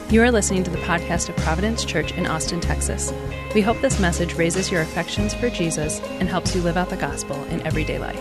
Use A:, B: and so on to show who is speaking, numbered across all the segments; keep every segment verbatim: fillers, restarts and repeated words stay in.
A: You are listening to the podcast of Providence Church in Austin, Texas. We hope this message raises your affections for Jesus and helps you live out the gospel in everyday life.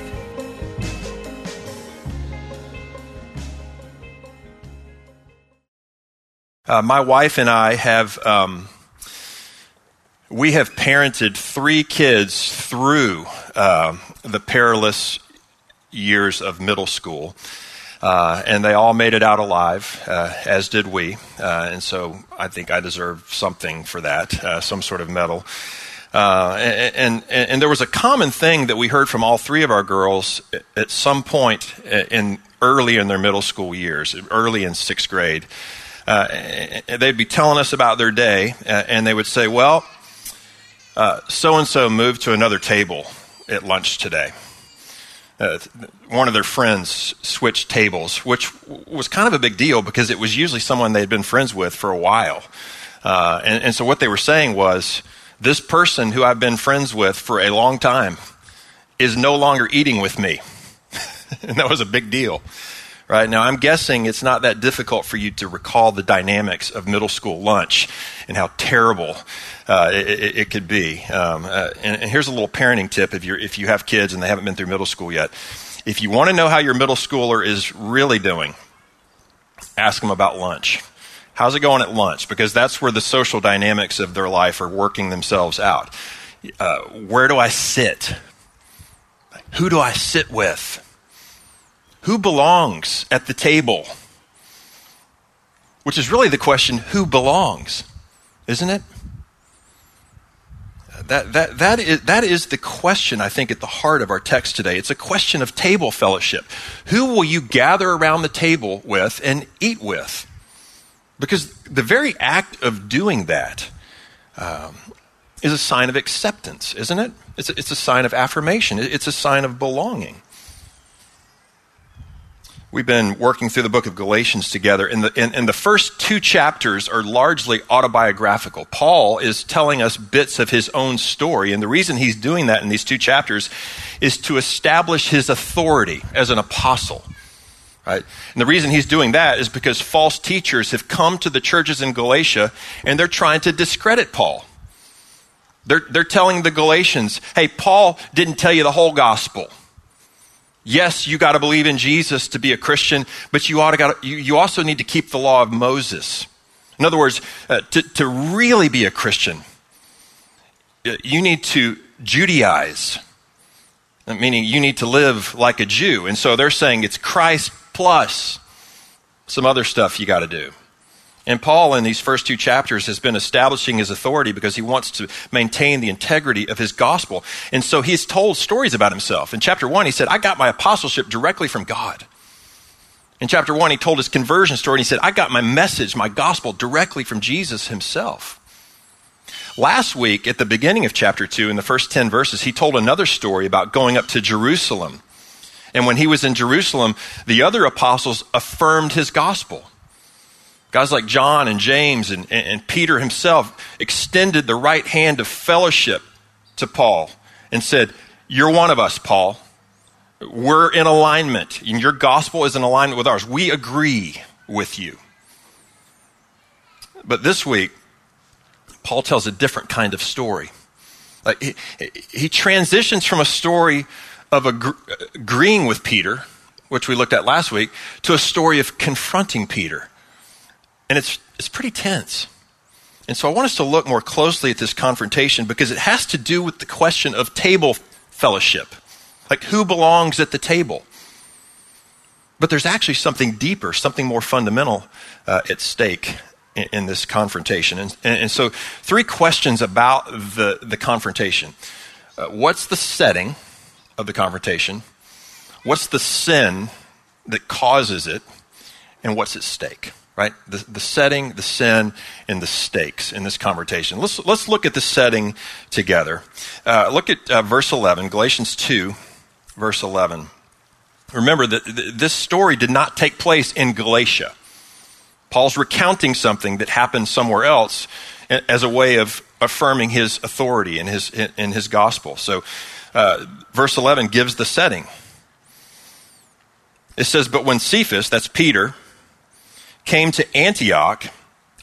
B: Uh, my wife and I have, um, we have parented three kids through uh, the perilous years of middle school. Uh, and they all made it out alive, uh, as did we. Uh, and so I think I deserve something for that, uh, some sort of medal. Uh, and, and, and there was a common thing that we heard from all three of our girls at some point in early in their middle school years, early in sixth grade. Uh, they'd be telling us about their day, uh, and they would say, well, uh, so-and-so moved to another table at lunch today. Uh, one of their friends switched tables, which was kind of a big deal because it was usually someone they'd been friends with for a while. Uh, and, and so what they were saying was, this person who I've been friends with for a long time is no longer eating with me. And that was a big deal. Right now, I'm guessing it's not that difficult for you to recall the dynamics of middle school lunch and how terrible uh, it, it, it could be. Um, uh, and, and here's a little parenting tip if you if you have kids and they haven't been through middle school yet. If you want to know how your middle schooler is really doing, ask them about lunch. How's it going at lunch? Because that's where the social dynamics of their life are working themselves out. Uh, where do I sit? Who do I sit with? Who belongs at the table? Which is really the question, who belongs? Isn't it? That, that, that, is, that is the question, I think, at the heart of our text today. It's a question of table fellowship. Who will you gather around the table with and eat with? Because the very act of doing that um, is a sign of acceptance, isn't it? It's a, it's a sign of affirmation. It's a sign of belonging. We've been working through the book of Galatians together, and the, and, and the first two chapters are largely autobiographical. Paul is telling us bits of his own story, and the reason he's doing that in these two chapters is to establish his authority as an apostle. Right? And the reason he's doing that is because false teachers have come to the churches in Galatia, and they're trying to discredit Paul. They're, they're telling the Galatians, hey, Paul didn't tell you the whole gospel. Yes, you got to believe in Jesus to be a Christian, but you ought to got you, you also need to keep the law of Moses. In other words, uh, to, to really be a Christian, you need to Judaize, meaning you need to live like a Jew. And so they're saying it's Christ plus some other stuff you got to do. And Paul, in these first two chapters, has been establishing his authority because he wants to maintain the integrity of his gospel. And so he's told stories about himself. In chapter one, he said, I got my apostleship directly from God. In chapter one, he told his conversion story, and he said, I got my message, my gospel, directly from Jesus himself. Last week, at the beginning of chapter two, in the first ten verses, he told another story about going up to Jerusalem. And when he was in Jerusalem, the other apostles affirmed his gospel. Guys like John and James and, and, and Peter himself extended the right hand of fellowship to Paul and said, you're one of us, Paul. We're in alignment, and your gospel is in alignment with ours. We agree with you. But this week, Paul tells a different kind of story. Like he, he transitions from a story of agree, agreeing with Peter, which we looked at last week, to a story of confronting Peter. And it's it's pretty tense. And so I want us to look more closely at this confrontation because it has to do with the question of table fellowship. Like who belongs at the table? But there's actually something deeper, something more fundamental uh, at stake in, in this confrontation. And, and, and so three questions about the, the confrontation. Uh, what's the setting of the confrontation? What's the sin that causes it? And what's at stake? Right? The, the setting, the sin, and the stakes in this confrontation. Let's, let's look at the setting together. Uh, look at uh, verse eleven, Galatians two, verse eleven. Remember that th- this story did not take place in Galatia. Paul's recounting something that happened somewhere else as a way of affirming his authority in his, in his gospel. So uh, verse eleven gives the setting. It says, but when Cephas, that's Peter, came to Antioch,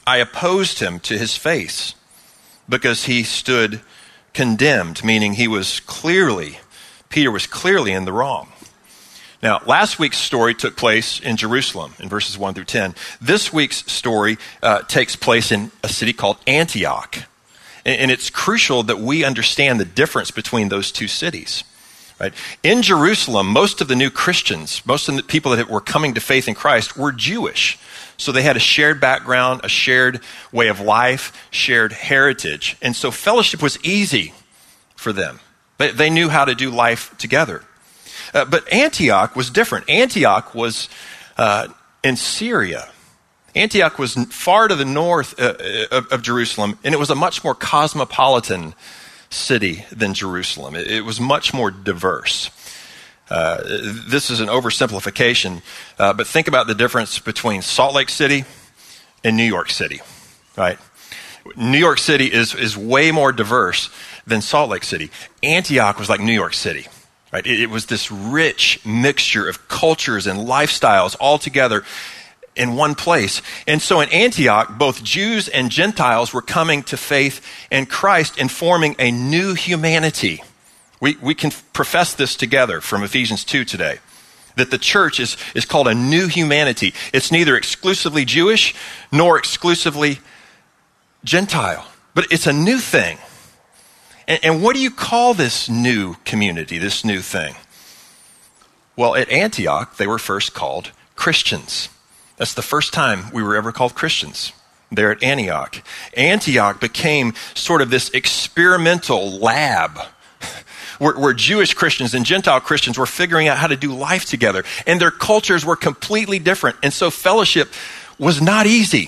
B: I opposed him to his face because he stood condemned, meaning he was clearly, Peter was clearly in the wrong. Now, last week's story took place in Jerusalem in verses one through ten. This week's story uh, takes place in a city called Antioch. And, and it's crucial that we understand the difference between those two cities. Right? In Jerusalem, most of the new Christians, most of the people that were coming to faith in Christ were Jewish. So they had a shared background, a shared way of life, shared heritage. And so fellowship was easy for them. They, they knew how to do life together. Uh, but Antioch was different. Antioch was uh, in Syria. Antioch was far to the north uh, of, of Jerusalem, and it was a much more cosmopolitan city than Jerusalem. It, it was much more diverse. Uh, this is an oversimplification, uh, but think about the difference between Salt Lake City and New York City, right? New York City is, is way more diverse than Salt Lake City. Antioch was like New York City. Right? It, it was this rich mixture of cultures and lifestyles all together in one place. And so in Antioch, both Jews and Gentiles were coming to faith in Christ and forming a new humanity. We, we can profess this together from Ephesians two today, that the church is, is called a new humanity. It's neither exclusively Jewish nor exclusively Gentile, but it's a new thing. And what do you call this new community, this new thing? Well, at Antioch, they were first called Christians. That's the first time we were ever called Christians, there at Antioch. Antioch became sort of this experimental lab where, where Jewish Christians and Gentile Christians were figuring out how to do life together. And their cultures were completely different. And so fellowship was not easy.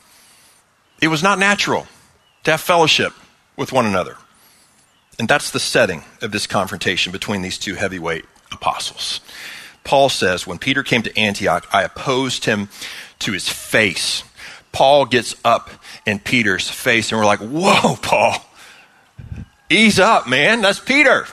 B: It was not natural to have fellowship with one another. And that's the setting of this confrontation between these two heavyweight apostles. Paul says, when Peter came to Antioch, I opposed him to his face. Paul gets up in Peter's face, and we're like, whoa, Paul, ease up, man. That's Peter.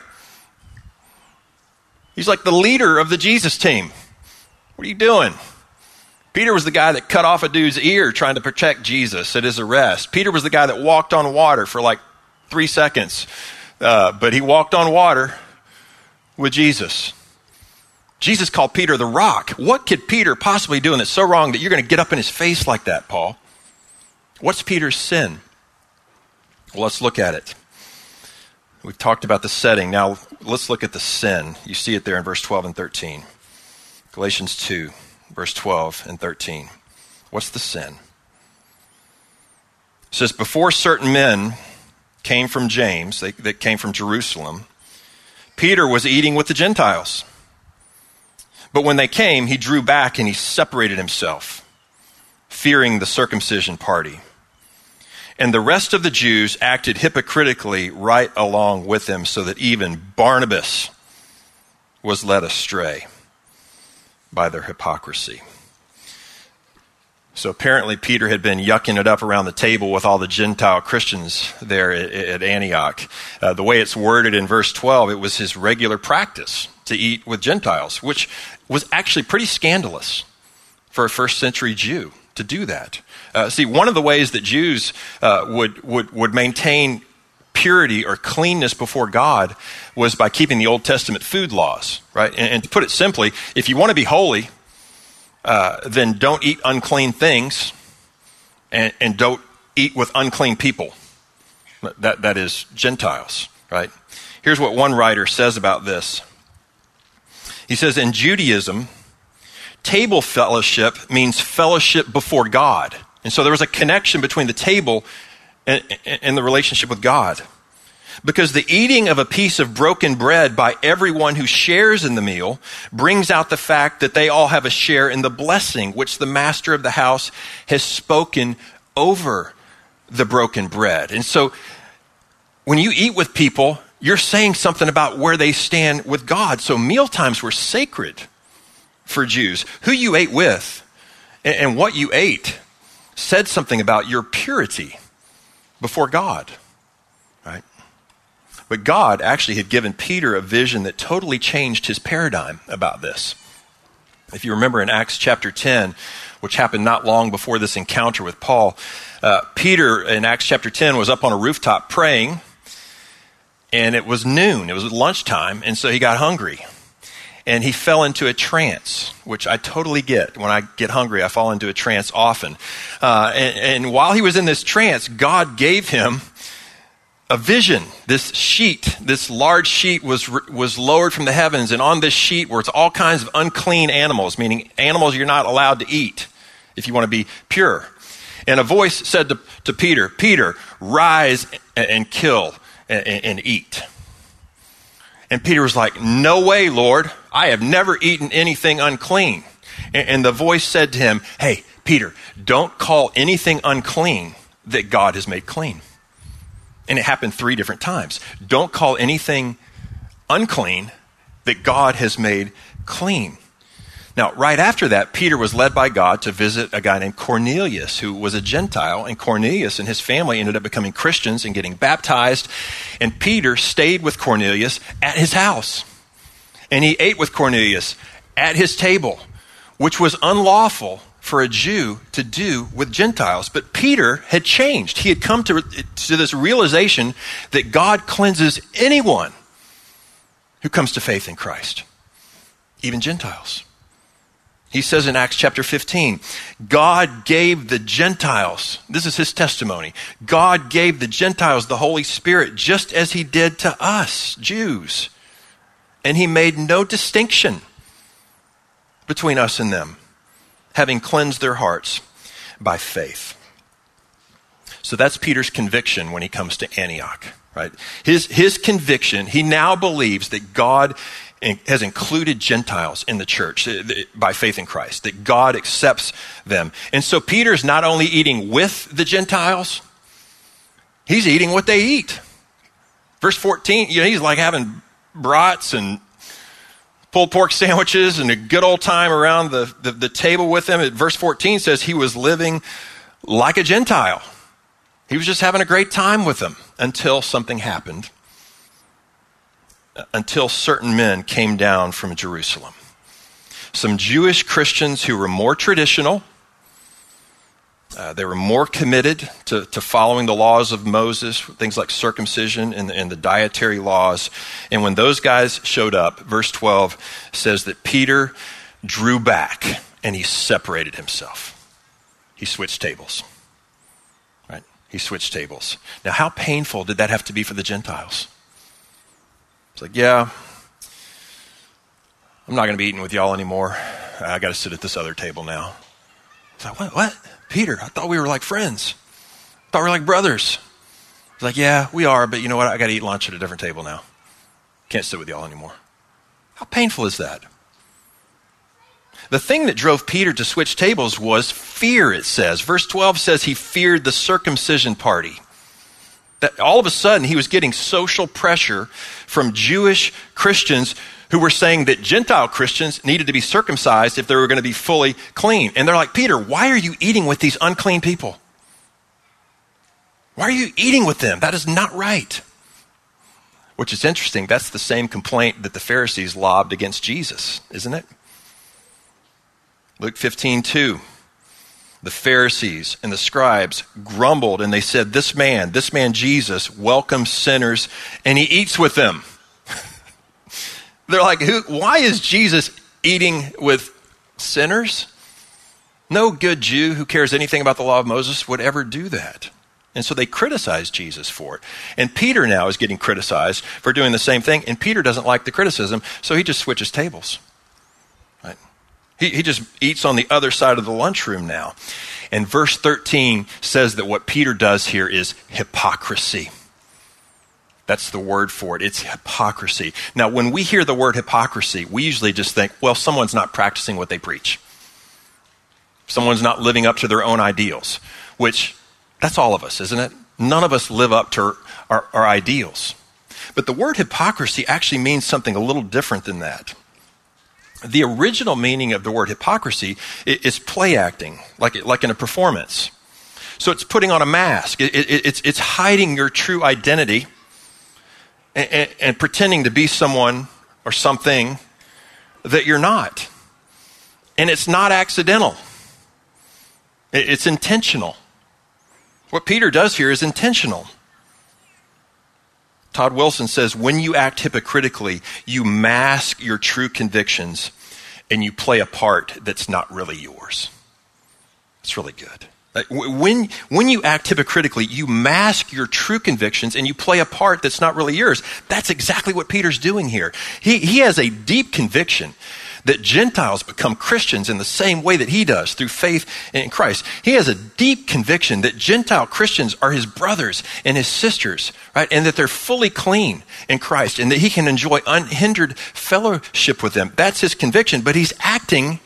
B: He's like the leader of the Jesus team. What are you doing? Peter was the guy that cut off a dude's ear trying to protect Jesus at his arrest. Peter was the guy that walked on water for like three seconds. Uh, but he walked on water with Jesus. Jesus called Peter the rock. What could Peter possibly do that's so wrong that you're going to get up in his face like that, Paul? What's Peter's sin? Well, let's look at it. We've talked about the setting. Now, let's look at the sin. You see it there in verse twelve and thirteen. Galatians two, verse twelve and thirteen. What's the sin? It says, before certain men came from James, they, that came from Jerusalem, Peter was eating with the Gentiles. But when they came, he drew back and he separated himself, fearing the circumcision party. And the rest of the Jews acted hypocritically right along with him, so that even Barnabas was led astray by their hypocrisy. So apparently Peter had been yucking it up around the table with all the Gentile Christians there at, at Antioch. Uh, the way it's worded in verse twelve, it was his regular practice to eat with Gentiles, which was actually pretty scandalous for a first century Jew to do that. Uh, see, one of the ways that Jews uh, would, would, would maintain purity or cleanness before God was by keeping the Old Testament food laws, right? And, and to put it simply, if you want to be holy, Uh, then don't eat unclean things and, and don't eat with unclean people. That, that is Gentiles, right? Here's what one writer says about this. He says, in Judaism, table fellowship means fellowship before God. And so there was a connection between the table and, and the relationship with God. Because the eating of a piece of broken bread by everyone who shares in the meal brings out the fact that they all have a share in the blessing which the master of the house has spoken over the broken bread. And so when you eat with people, you're saying something about where they stand with God. So meal times were sacred for Jews. Who you ate with and, and what you ate said something about your purity before God, right? But God actually had given Peter a vision that totally changed his paradigm about this. If you remember in Acts chapter ten, which happened not long before this encounter with Paul, Uh, Peter, in Acts chapter ten, was up on a rooftop praying, and it was noon. It was lunchtime, and so he got hungry. And he fell into a trance, which I totally get. When I get hungry, I fall into a trance often. Uh, and, and while he was in this trance, God gave him a vision. This sheet, this large sheet was was lowered from the heavens, and on this sheet were all kinds of unclean animals, meaning animals you're not allowed to eat if you want to be pure. And a voice said to, to Peter, Peter, rise and, and kill and, and eat. And Peter was like, no way, Lord. I have never eaten anything unclean. And, and the voice said to him, hey, Peter, don't call anything unclean that God has made clean. And it happened three different times. Don't call anything unclean that God has made clean. Now, right after that, Peter was led by God to visit a guy named Cornelius, who was a Gentile, and Cornelius and his family ended up becoming Christians and getting baptized. And Peter stayed with Cornelius at his house. And he ate with Cornelius at his table, which was unlawful for a Jew to do with Gentiles. But Peter had changed. He had come to, to this realization that God cleanses anyone who comes to faith in Christ, even Gentiles. He says in Acts chapter fifteen, God gave the Gentiles, this is his testimony, God gave the Gentiles the Holy Spirit just as he did to us, Jews. And he made no distinction between us and them, having cleansed their hearts by faith. So that's Peter's conviction when he comes to Antioch, right? His, his conviction, he now believes that God has included Gentiles in the church by faith in Christ, that God accepts them. And so Peter's not only eating with the Gentiles, he's eating what they eat. Verse fourteen, you know, he's like having brats and pulled pork sandwiches and a good old time around the, the, the table with them. Verse fourteen says he was living like a Gentile. He was just having a great time with them until something happened. Until certain men came down from Jerusalem. Some Jewish Christians who were more traditional. Uh, they were more committed to, to following the laws of Moses, things like circumcision and, and the dietary laws. And when those guys showed up, verse twelve says that Peter drew back and he separated himself. He switched tables. Right? He switched tables. Now, how painful did that have to be for the Gentiles? It's like, yeah, I'm not going to be eating with y'all anymore. I got to sit at this other table now. It's like, what? What? Peter, I thought we were like friends. I thought we were like brothers. It's like, yeah, we are, but you know what? I got to eat lunch at a different table now. Can't sit with y'all anymore. How painful is that? The thing that drove Peter to switch tables was fear, it says. Verse twelve says he feared the circumcision party. That all of a sudden he was getting social pressure from Jewish Christians who were saying that Gentile Christians needed to be circumcised if they were going to be fully clean. And they're like, Peter, why are you eating with these unclean people? Why are you eating with them? That is not right. Which is interesting. That's the same complaint that the Pharisees lobbed against Jesus, isn't it? Luke fifteen two. The Pharisees and the scribes grumbled and they said, this man, this man Jesus welcomes sinners and he eats with them. They're like, who, why is Jesus eating with sinners? No good Jew who cares anything about the law of Moses would ever do that. And so they criticized Jesus for it. And Peter now is getting criticized for doing the same thing. And Peter doesn't like the criticism, so he just switches tables. Right? He, he just eats on the other side of the lunchroom now. And verse thirteen says that what Peter does here is hypocrisy. That's the word for it. It's hypocrisy. Now, when we hear the word hypocrisy, we usually just think, well, someone's not practicing what they preach. Someone's not living up to their own ideals, which that's all of us, isn't it? None of us live up to our, our ideals. But the word hypocrisy actually means something a little different than that. The original meaning of the word hypocrisy is play acting, like, like in a performance. So it's putting on a mask. It, it, it's, it's hiding your true identity and, and, and pretending to be someone or something that you're not. And it's not accidental. It, it's intentional. What Peter does here is intentional. Todd Wilson says, when you act hypocritically, you mask your true convictions and you play a part that's not really yours. It's really good. When, when you act hypocritically, you mask your true convictions and you play a part that's not really yours. That's exactly what Peter's doing here. He, he has a deep conviction that Gentiles become Christians in the same way that he does, through faith in Christ. He has a deep conviction that Gentile Christians are his brothers and his sisters, right? And that they're fully clean in Christ and that he can enjoy unhindered fellowship with them. That's his conviction, but he's acting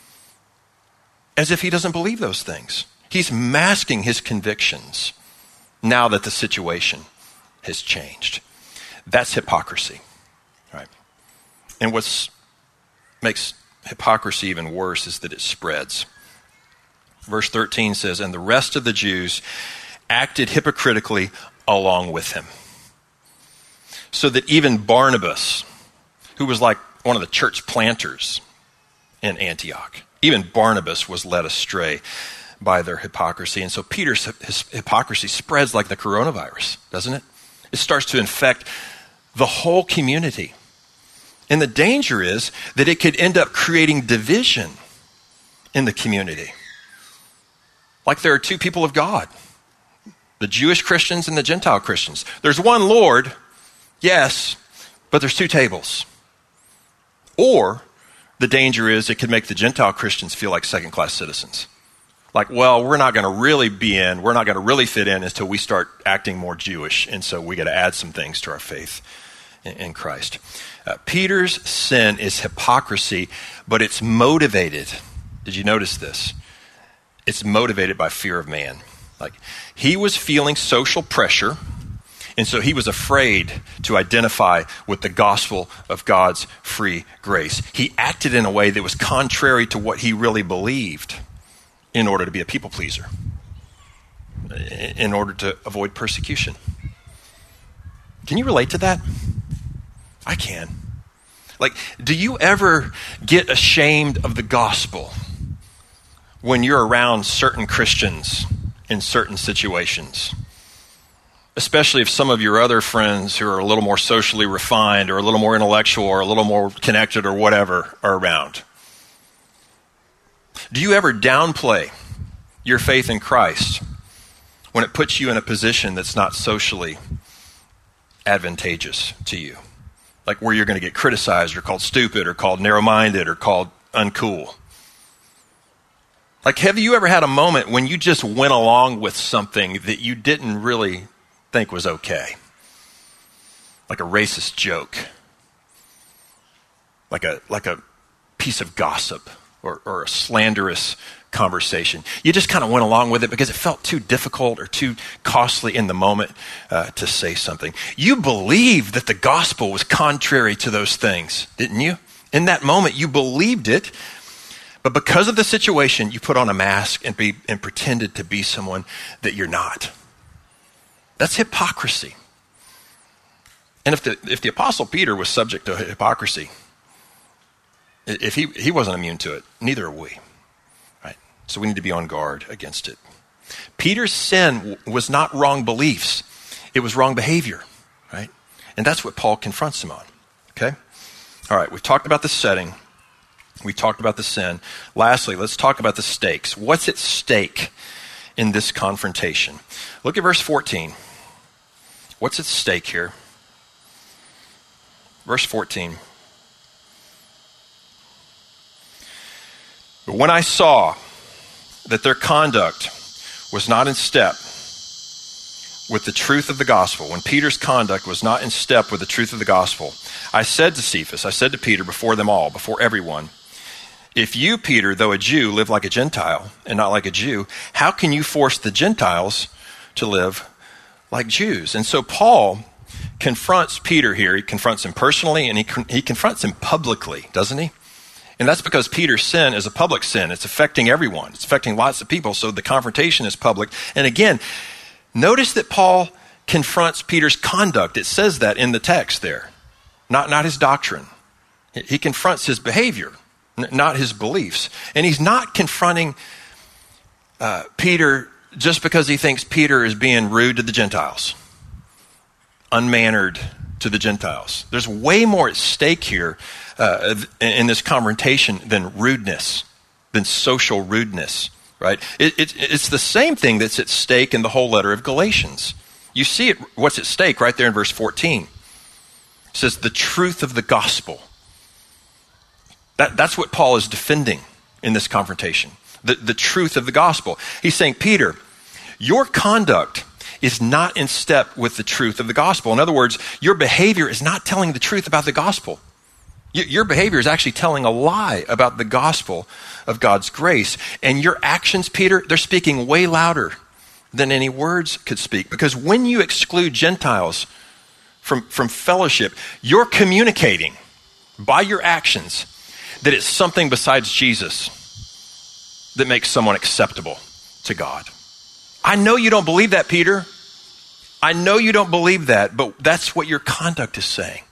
B: as if he doesn't believe those things. He's masking his convictions now that the situation has changed. That's hypocrisy, right? And what's makes hypocrisy even worse is that it spreads. Verse thirteen says, and the rest of the Jews acted hypocritically along with him. So that even Barnabas, who was like one of the church planters in Antioch, even Barnabas was led astray by their hypocrisy. And so Peter's his hypocrisy spreads like the coronavirus, doesn't it? It starts to infect the whole community. And the danger is that it could end up creating division in the community. Like there are two people of God, the Jewish Christians and the Gentile Christians. There's one Lord, yes, but there's two tables. Or the danger is it could make the Gentile Christians feel like second-class citizens. Like, well, we're not going to really be in, we're not going to really fit in until we start acting more Jewish. And so we got to add some things to our faith in, in Christ. Uh, Peter's sin is hypocrisy, but it's motivated. Did you notice this? It's motivated by fear of man. Like, he was feeling social pressure, and so he was afraid to identify with the gospel of God's free grace. He acted in a way that was contrary to what he really believed in order to be a people pleaser, in order to avoid persecution. Can you relate to that? I can. Like, do you ever get ashamed of the gospel when you're around certain Christians in certain situations? Especially if some of your other friends who are a little more socially refined or a little more intellectual or a little more connected or whatever are around. Do you ever downplay your faith in Christ when it puts you in a position that's not socially advantageous to you? Like where you're going to get criticized or called stupid or called narrow-minded or called uncool. Like, have you ever had a moment when you just went along with something that you didn't really think was okay? Like a racist joke. Like a like a piece of gossip or, or a slanderous conversation. You just kind of went along with it because it felt too difficult or too costly in the moment uh, to say something. You believed that the gospel was contrary to those things, didn't you? In that moment, you believed it, but because of the situation, you put on a mask and be and pretended to be someone that you're not. That's hypocrisy. And if the if the Apostle Peter was subject to hypocrisy, if he, he wasn't immune to it, neither are we. Right? So we need to be on guard against it. Peter's sin w- was not wrong beliefs. It was wrong behavior. Right? And that's what Paul confronts him on. Okay? All right, we've talked about the setting. We talked about the sin. Lastly, let's talk about the stakes. What's at stake in this confrontation? Look at verse fourteen. What's at stake here? Verse fourteen. But when I saw that their conduct was not in step with the truth of the gospel, when Peter's conduct was not in step with the truth of the gospel, I said to Cephas, I said to Peter before them all, before everyone, if you, Peter, though a Jew, live like a Gentile and not like a Jew, how can you force the Gentiles to live like Jews? And so Paul confronts Peter here. He confronts him personally and he he confronts him publicly, doesn't he? And that's because Peter's sin is a public sin. It's affecting everyone. It's affecting lots of people. So the confrontation is public. And again, notice that Paul confronts Peter's conduct. It says that in the text there, not, not his doctrine. He confronts his behavior, n- not his beliefs. And he's not confronting uh, Peter just because he thinks Peter is being rude to the Gentiles, unmannered to the Gentiles. There's way more at stake here uh, in this confrontation than rudeness, than social rudeness, right? It, it, it's the same thing that's at stake in the whole letter of Galatians. You see it, what's at stake right there in verse fourteen. It says the truth of the gospel. That, that's what Paul is defending in this confrontation. The, the truth of the gospel. He's saying, Peter, your conduct is not in step with the truth of the gospel. In other words, your behavior is not telling the truth about the gospel. Y- your behavior is actually telling a lie about the gospel of God's grace. And your actions, Peter, they're speaking way louder than any words could speak. Because when you exclude Gentiles from, from fellowship, you're communicating by your actions that it's something besides Jesus that makes someone acceptable to God. I know you don't believe that, Peter. I know you don't believe that, but that's what your conduct is saying.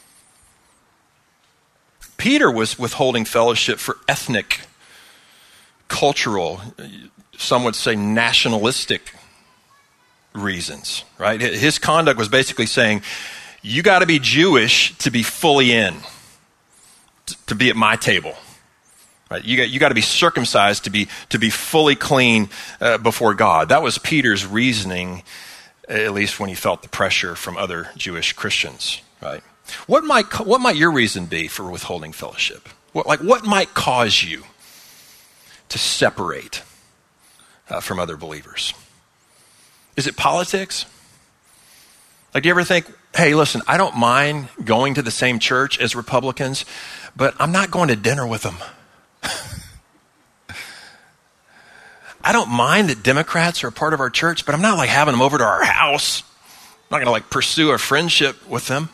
B: Peter was withholding fellowship for ethnic, cultural, some would say nationalistic reasons, right? His conduct was basically saying, you got to be Jewish to be fully in, to be at my table. Right? You got you got to be circumcised to be to be fully clean uh, before God. That was Peter's reasoning, at least when he felt the pressure from other Jewish Christians. Right? What might what might your reason be for withholding fellowship? What, like what might cause you to separate uh, from other believers? Is it politics? Like, do you ever think, hey, listen, I don't mind going to the same church as Republicans, but I'm not going to dinner with them. I don't mind that Democrats are a part of our church, but I'm not like having them over to our house. I'm not going to like pursue a friendship with them.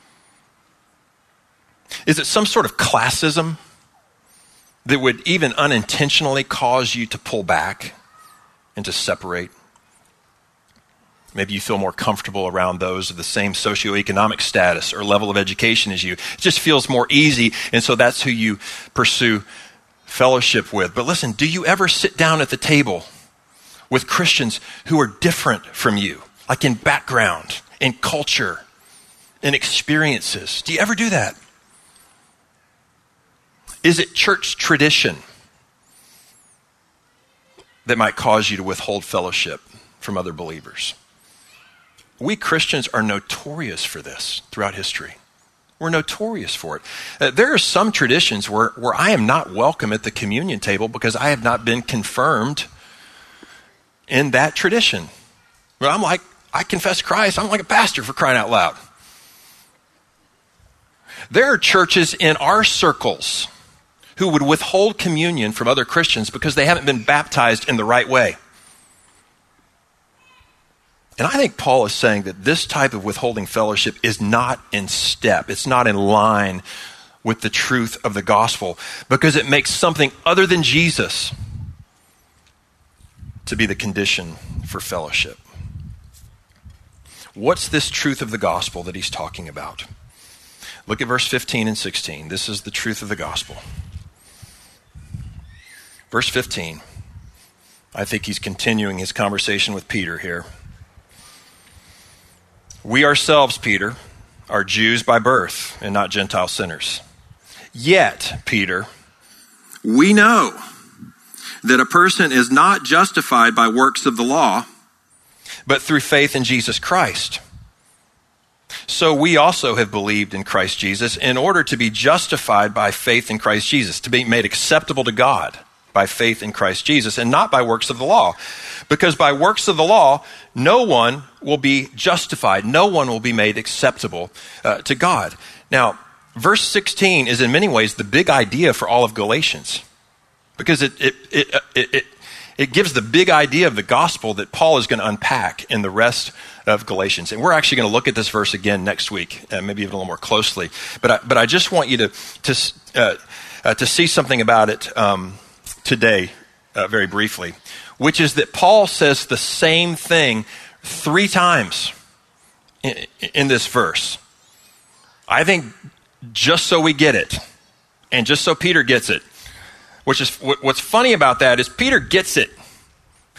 B: Is it some sort of classism that would even unintentionally cause you to pull back and to separate? Maybe you feel more comfortable around those of the same socioeconomic status or level of education as you. It just feels more easy, and so that's who you pursue fellowship with. But listen, do you ever sit down at the table with Christians who are different from you, like in background, in culture, in experiences? Do you ever do that? Is it church tradition that might cause you to withhold fellowship from other believers? We Christians are notorious for this throughout history. We're notorious for it. Uh, there are some traditions where, where I am not welcome at the communion table because I have not been confirmed in that tradition. But I'm like, I confess Christ. I'm like a pastor, for crying out loud. There are churches in our circles who would withhold communion from other Christians because they haven't been baptized in the right way. And I think Paul is saying that this type of withholding fellowship is not in step. It's not in line with the truth of the gospel because it makes something other than Jesus to be the condition for fellowship. What's this truth of the gospel that he's talking about? Look at verse fifteen and sixteen. This is the truth of the gospel. Verse fifteen. I think he's continuing his conversation with Peter here. We ourselves, Peter, are Jews by birth and not Gentile sinners. Yet, Peter, we know that a person is not justified by works of the law, but through faith in Jesus Christ. So we also have believed in Christ Jesus in order to be justified by faith in Christ Jesus, to be made acceptable to God by faith in Christ Jesus, and not by works of the law. Because by works of the law, no one will be justified. No one will be made acceptable uh, to God. Now, verse sixteen is in many ways the big idea for all of Galatians. Because it it it it, it, it gives the big idea of the gospel that Paul is going to unpack in the rest of Galatians. And we're actually going to look at this verse again next week, uh, maybe even a little more closely. But I, but I just want you to, to, uh, uh, to see something about it um, today, uh, very briefly, which is that Paul says the same thing three times in, in this verse. I think just so we get it, and just so Peter gets it, which is what's funny about that is Peter gets it.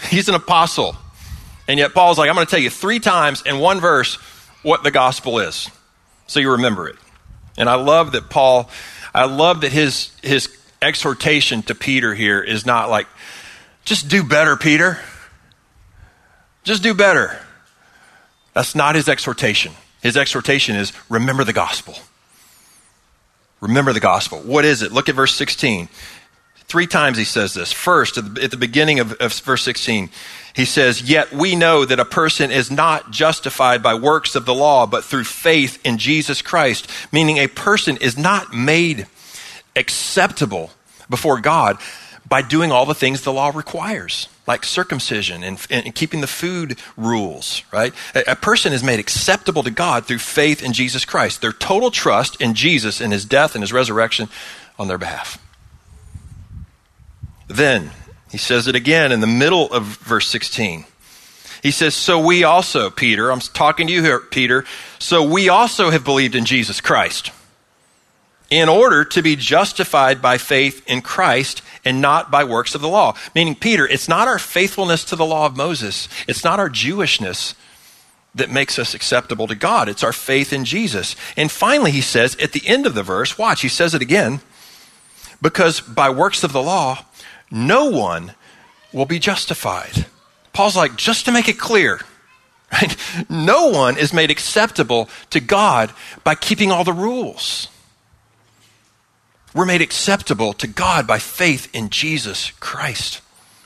B: He's an apostle. And yet Paul's like, I'm going to tell you three times in one verse what the gospel is, so you remember it. And I love that Paul, I love that his his exhortation to Peter here is not like, just do better, Peter. Just do better. That's not his exhortation. His exhortation is, remember the gospel. Remember the gospel. What is it? Look at verse sixteen. Three times he says this. First, at the, at the beginning of, of verse sixteen, he says, yet we know that a person is not justified by works of the law, but through faith in Jesus Christ. Meaning a person is not made acceptable before God by doing all the things the law requires, like circumcision and, and keeping the food rules, right? A, a person is made acceptable to God through faith in Jesus Christ. Their total trust in Jesus and his death and his resurrection on their behalf. Then, he says it again in the middle of verse sixteen. He says, so we also, Peter, I'm talking to you here, Peter, so we also have believed in Jesus Christ in order to be justified by faith in Christ and not by works of the law. Meaning, Peter, it's not our faithfulness to the law of Moses. It's not our Jewishness that makes us acceptable to God. It's our faith in Jesus. And finally, he says at the end of the verse, watch, he says it again, because by works of the law, no one will be justified. Paul's like, just to make it clear, right? No one is made acceptable to God by keeping all the rules. We're made acceptable to God by faith in Jesus Christ.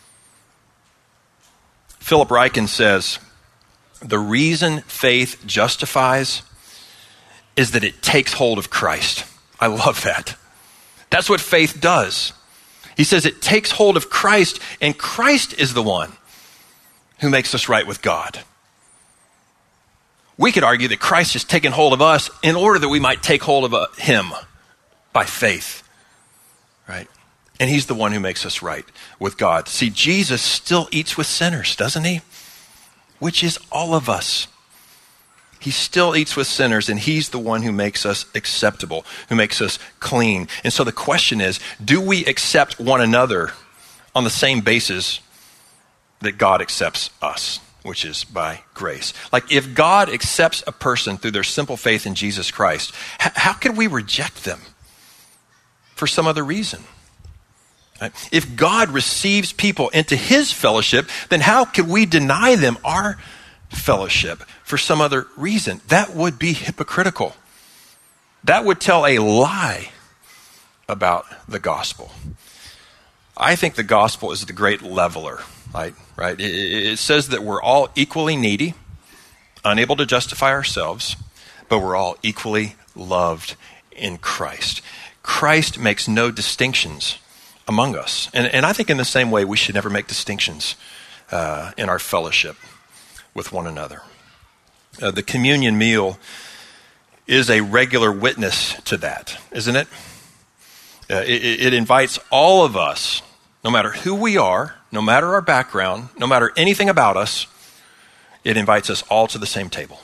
B: Philip Ryken says, the reason faith justifies is that it takes hold of Christ. I love that. That's what faith does. He says it takes hold of Christ, and Christ is the one who makes us right with God. We could argue that Christ has taken hold of us in order that we might take hold of uh, him by faith, right? And he's the one who makes us right with God. See, Jesus still eats with sinners, doesn't he? Which is all of us. He still eats with sinners, and he's the one who makes us acceptable, who makes us clean. And so the question is, do we accept one another on the same basis that God accepts us, which is by grace? Like, if God accepts a person through their simple faith in Jesus Christ, h- how can we reject them for some other reason? Right? If God receives people into his fellowship, then how could we deny them our fellowship for some other reason? That would be hypocritical. That would tell a lie about the gospel. I think the gospel is the great leveler, right? Right? It, it says that we're all equally needy, unable to justify ourselves, but we're all equally loved in Christ. Christ makes no distinctions among us. And, and I think in the same way, we should never make distinctions uh, in our fellowship with one another. Uh, the communion meal is a regular witness to that, isn't it? Uh, it? It invites all of us, no matter who we are, no matter our background, no matter anything about us, it invites us all to the same table.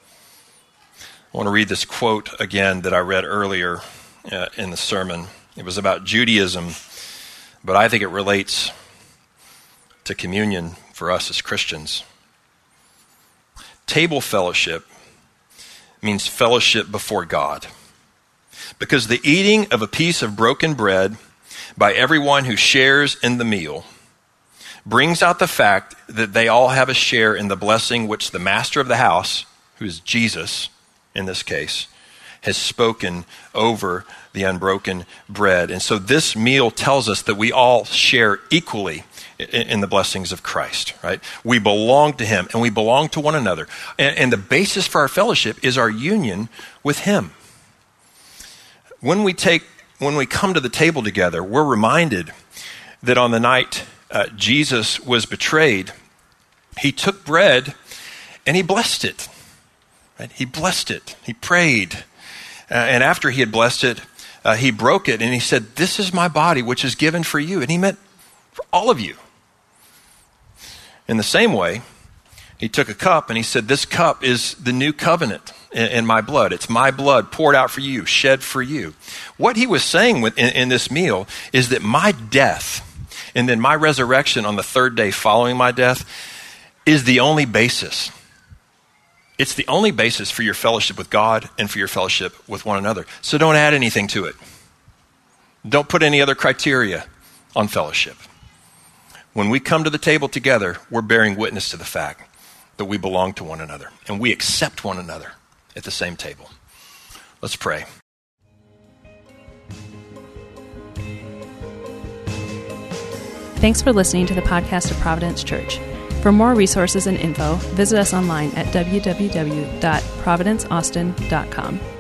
B: I want to read this quote again that I read earlier uh, in the sermon. It was about Judaism, but I think it relates to communion for us as Christians. Table fellowship means fellowship before God, because the eating of a piece of broken bread by everyone who shares in the meal brings out the fact that they all have a share in the blessing which the master of the house, who is Jesus in this case, has spoken over the unbroken bread. And so this meal tells us that we all share equally in the blessings of Christ, right? We belong to him, and we belong to one another. And, and the basis for our fellowship is our union with him. When we take, when we come to the table together, we're reminded that on the night uh, Jesus was betrayed, he took bread and he blessed it, right? He blessed it. He prayed. Uh, and after he had blessed it, uh, he broke it and he said, "This is my body, which is given for you." And he meant for all of you. In the same way, he took a cup and he said, "This cup is the new covenant in, in my blood. It's my blood poured out for you, shed for you." What he was saying with, in, in this meal is that my death and then my resurrection on the third day following my death is the only basis. It's the only basis for your fellowship with God and for your fellowship with one another. So don't add anything to it. Don't put any other criteria on fellowship. When we come to the table together, we're bearing witness to the fact that we belong to one another and we accept one another at the same table. Let's pray.
A: Thanks for listening to the podcast of Providence Church. For more resources and info, visit us online at w w w dot providence austin dot com.